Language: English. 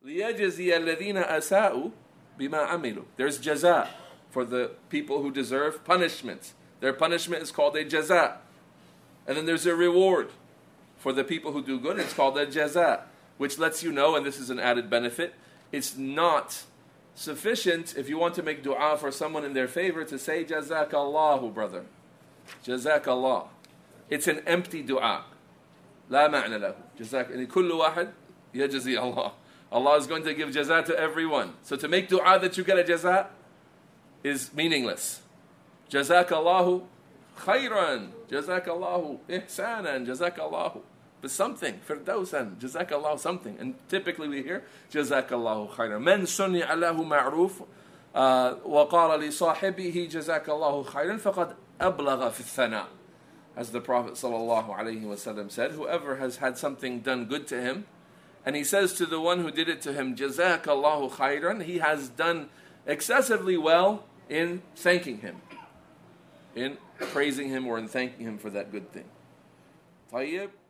لِيَجْزِيَ الَّذِينَ أَسَاءُوا بِمَا عَمِلُوا. There's jaza for the people who deserve punishment. Their punishment is called a jaza. And then there's a reward for the people who do good. It's called a jaza, which lets you know, and this is an added benefit, it's not sufficient if you want to make dua for someone in their favor to say jazakallahu, brother. Jazakallah. It's an empty dua. لا معنى له. جزاك. كل واحد يجزي الله. Allah is going to give jaza to everyone. So to make dua that you get a jaza is meaningless. Jazakallahu khayran. Jazakallahu ihsanan. Jazakallahu. But something. Firdausan. Jazakallahu something. And typically we hear Jazakallahu khayran. من سني له معروف وقال لصاحبه جزاkallahu khayran فقد أبلغ في الثناء. As the Prophet ﷺ said, whoever has had something done good to him, and he says to the one who did it to him, Jazakallahu khayran, he has done excessively well in thanking him, in praising him or in thanking him for that good thing. طيب.